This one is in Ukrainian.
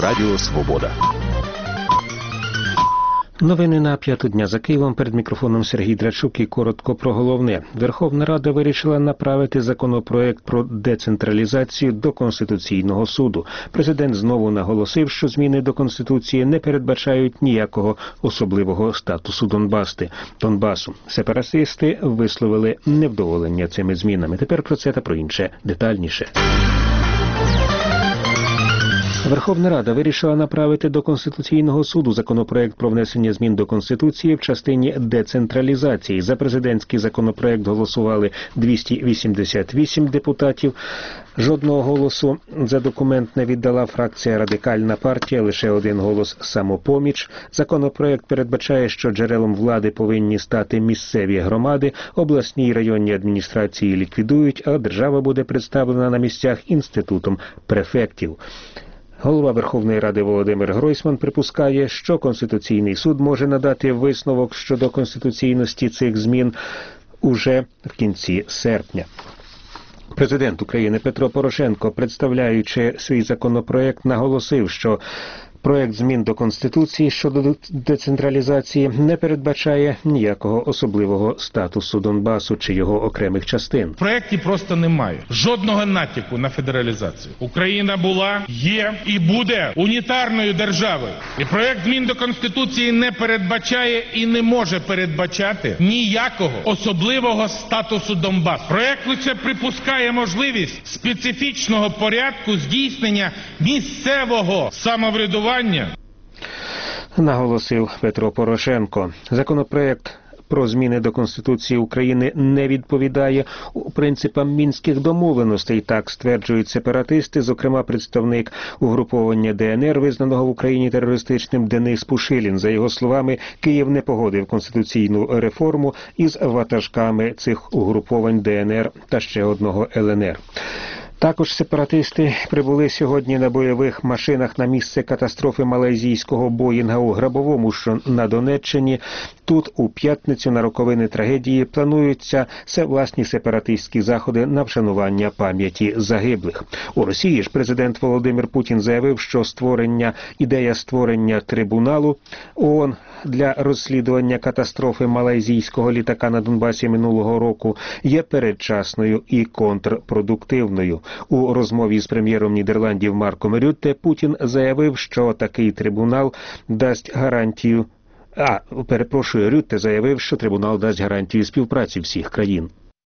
Радіо Свобода. Новини на 5-ту дня за Києвом. Перед мікрофоном Сергій Драчук і коротко про головне. Верховна Рада вирішила направити законопроект про децентралізацію до Конституційного суду. Президент знову наголосив, що зміни до Конституції не передбачають ніякого особливого статусу Донбасу. Сепаратисти висловили невдоволення цими змінами. Тепер про це та про інше детальніше. Верховна Рада вирішила направити до Конституційного суду законопроект про внесення змін до Конституції в частині децентралізації. За президентський законопроект голосували 288 депутатів. Жодного голосу за документ не віддала фракція «Радикальна партія», лише один голос «Самопоміч». Законопроект передбачає, що джерелом влади повинні стати місцеві громади, обласні і районні адміністрації ліквідують, а держава буде представлена на місцях інститутом префектів. Голова Верховної Ради Володимир Гройсман припускає, що Конституційний суд може надати висновок щодо конституційності цих змін уже в кінці серпня. Президент України Петро Порошенко, представляючи свій законопроект, наголосив, що проект змін до Конституції щодо децентралізації не передбачає ніякого особливого статусу Донбасу чи його окремих частин. В проекті просто немає жодного натяку на федералізацію. Україна була, є і буде унітарною державою. І проект змін до Конституції не передбачає і не може передбачати ніякого особливого статусу Донбасу. Проект лише припускає можливість специфічного порядку здійснення місцевого самоврядування, наголосив Петро Порошенко. Законопроект про зміни до Конституції України не відповідає принципам мінських домовленостей, так стверджують сепаратисти, зокрема представник угруповання ДНР, визнаного в Україні терористичним, Денис Пушилін. За його словами, Київ не погодив конституційну реформу із ватажками цих угруповань ДНР та ще одного ЛНР. Також сепаратисти прибули сьогодні на бойових машинах на місце катастрофи малайзійського Боїнга у Грабовому, що на Донеччині. Тут у п'ятницю на роковини трагедії плануються власні сепаратистські заходи на вшанування пам'яті загиблих. У Росії ж президент Володимир Путін заявив, що ідея створення трибуналу ООН для розслідування катастрофи малайзійського літака на Донбасі минулого року є передчасною і контрпродуктивною. У розмові з прем'єром Нідерландів Марком Рютте Путін заявив, що такий трибунал дасть гарантію Рютте заявив, що трибунал дасть гарантію співпраці всіх країн.